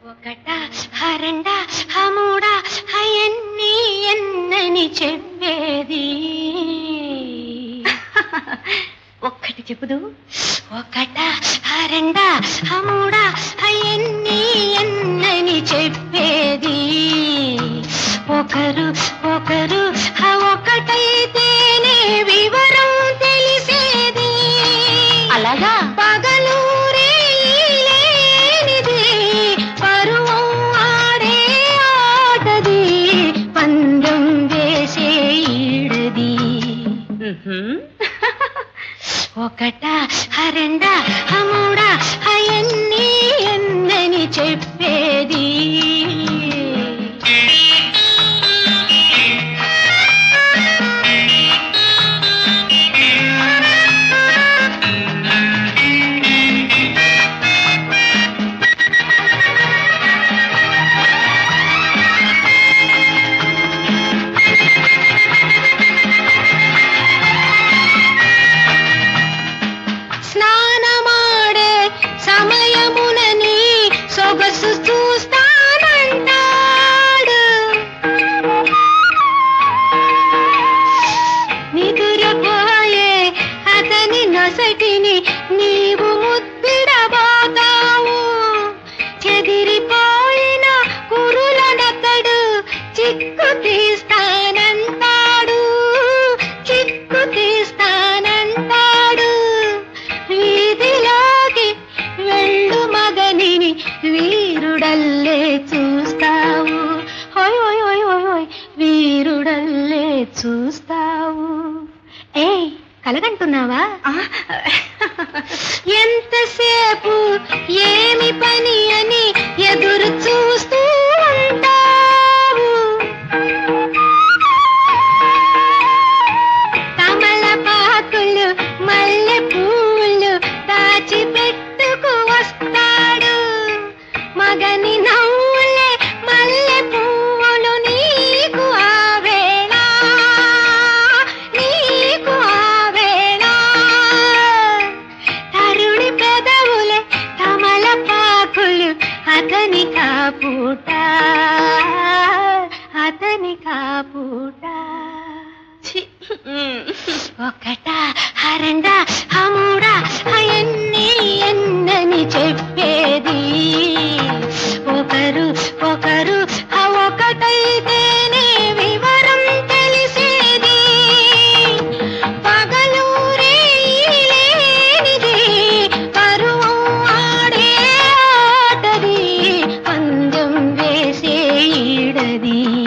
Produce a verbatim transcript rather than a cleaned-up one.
ఒకటా హరెండా హమూడా హయన్ని ఎన్నని చెప్పేది. ఒక్కటి చెప్పుదు. ఒకటా హరెండా హమూడా హయన్ని ఎన్నని చెప్పేది. ఒకరు ఒకరు ఒకటైతేనే వివరం తెలిసేది. అలాగా పగలు లేనిది పరువం ఆడే ఆటది పందెం వేసే ఈడది. ఒకటా హరెండా హమూడా హయన్ని ఎన్నని చెప్పేది. స్నానమాడే సమయమునని సొగసు చూస్తానంటాడు. నిదురపోయే అతని నొసటిని నీవు ముద్దిడబోతావు. చెదిరిపోయిన కురులనతడు చిక్కు తీస్తానంటాడు. చిక్కు తీస్తానంటాడు. వీధిలోకి వెళ్ళు మగనిని వీరుడల్లే చూస్తావు. హోయ్ హోయ్ హోయ్ హోయ్ హోయ్ వీరుడల్లే చూస్తావు. ఏయ్ కలగంటున్నావా? ఎంతసేపు ఏమి పని అని ఎదురు చూస్తూ ఉంటావు. తమలపాకులు మల్లె పూలు దాచిపెట్టుకు వస్తాడు. మగని నవ్వులే మల్లె పువ్వులు నీకు ఆ వేళ. నీకు ఆ వేళ తరుణి పెదవులే తమలపాకులు అతని కాపూట. అతని కాపూట. ఒకటా హరెండా హమూడా హయన్ని ఎన్నని చెప్పేది. ఒకరు ఒకరు ఒకటైతేనే వివరం తెలిసేది. పగలు లేనిది పరువం ఆడే ఆటది పందెం వేసే ఈడది.